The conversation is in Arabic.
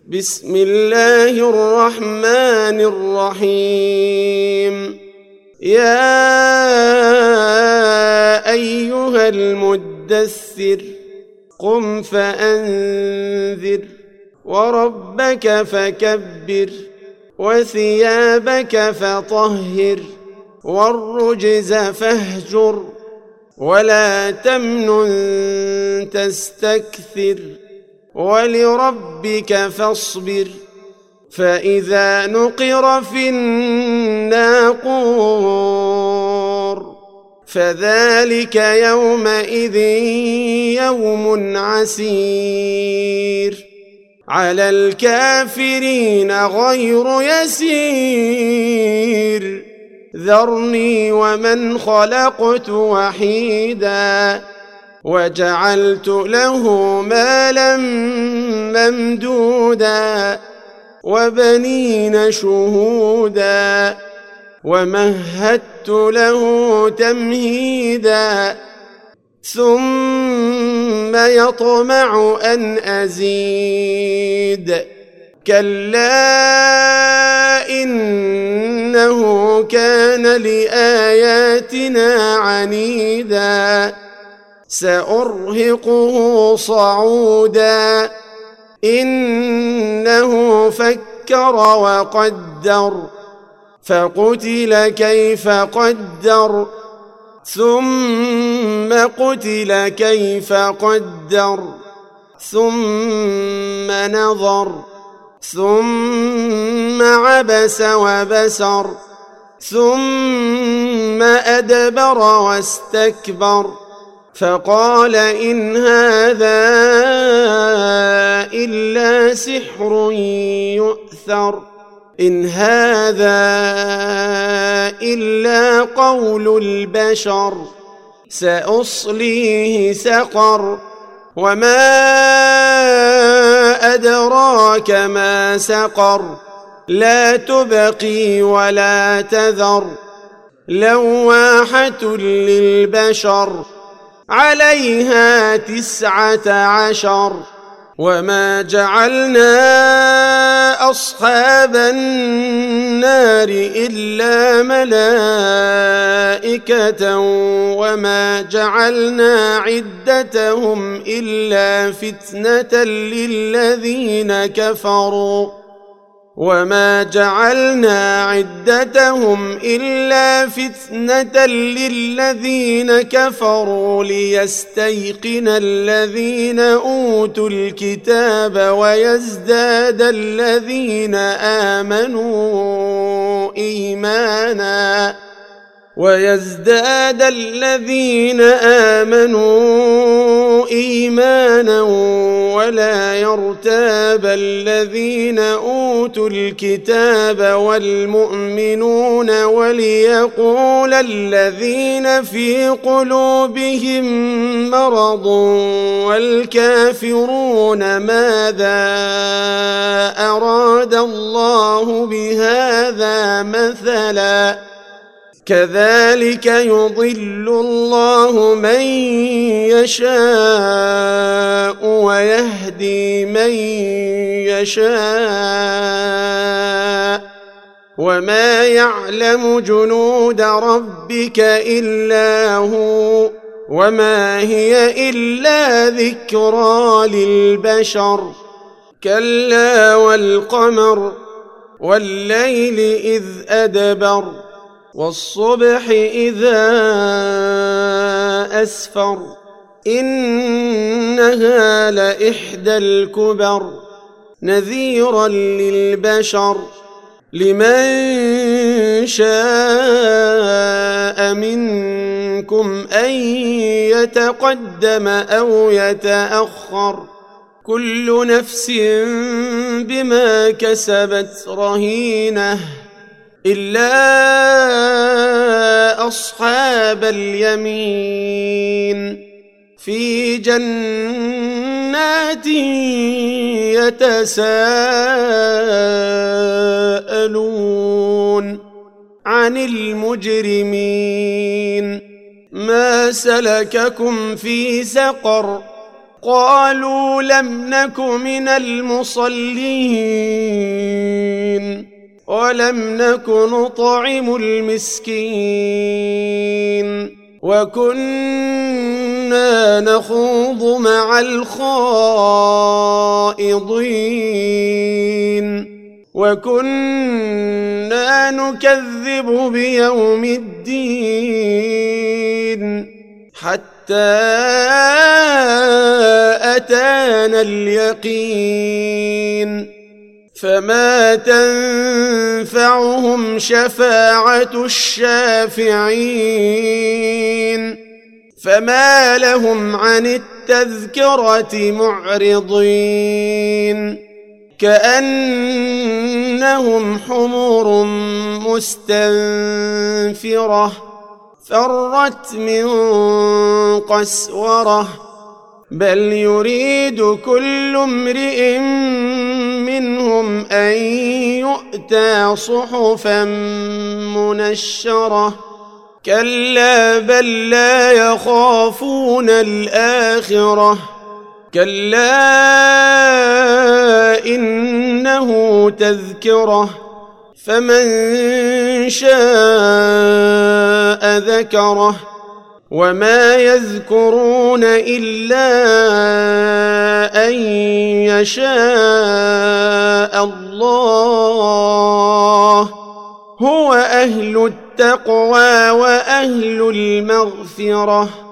بسم الله الرحمن الرحيم. يا أيها المدثر قم فأنذر وربك فكبر وثيابك فطهر والرجز فاهجر ولا تمنن تستكثر ولربك فاصبر. فإذا نقر في الناقور فذلك يومئذ يوم عسير على الكافرين غير يسير. ذرني ومن خلقت وحيدا وجعلت له مالا ممدودا وبنين شهودا ومهدت له تمهيدا ثم يطمع أن أزيد. كلا إنه كان لآياتنا عنيدا سأرهقه صعودا إنه فكر وقدر فقتل كيف قدر ثم قتل كيف قدر ثم نظر ثم عبس وبسر ثم أدبر واستكبر فقال إن هذا إلا سحر يؤثر إن هذا إلا قول البشر سأصليه سقر وما أدراك ما سقر لا تبقي ولا تذر لواحة للبشر عليها 19. وما جعلنا أصحاب النار إلا ملائكة وما جعلنا عدتهم إلا فتنة للذين كفروا وما جعلنا عدتهم إلا فتنة للذين كفروا ليستيقن الذين أوتوا الكتاب ويزداد الذين آمنوا إيمانا ولا يرتاب الذين أوتوا الكتاب والمؤمنون وليقول الذين في قلوبهم مرض والكافرون ماذا أراد الله بهذا مثلا كذلك يضل الله من يشاء ويهدي من يشاء وما يعلم جنود ربك إلا هو وما هي إلا ذكرى للبشر. كلا والقمر والليل إذ أدبر والصبح إذا أسفر إنها لإحدى الكبر نذيرا للبشر لمن شاء منكم أن يتقدم أو يتأخر كل نفس بما كسبت رهينة إلا أصحاب اليمين في جنات يتساءلون عن المجرمين ما سلككم في سقر قالوا لم نك من المصلين ولم نك نطعم المسكين وكنا نخوض مع الخائضين وكنا نكذب بيوم الدين حتى أتانا اليقين فما تنفعهم شفاعة الشافعين فما لهم عن التذكرة معرضين كأنهم حمر مستنفرة فرت من قسورة بل يريد كل امرئ منهم أن يؤتى صحفا منشرة كلا بل لا يخافون الآخرة كلا إنه تذكرة فمن شاء ذكره وما يذكرون إلا أن يشاء الله هو أهل التقوى وأهل المغفرة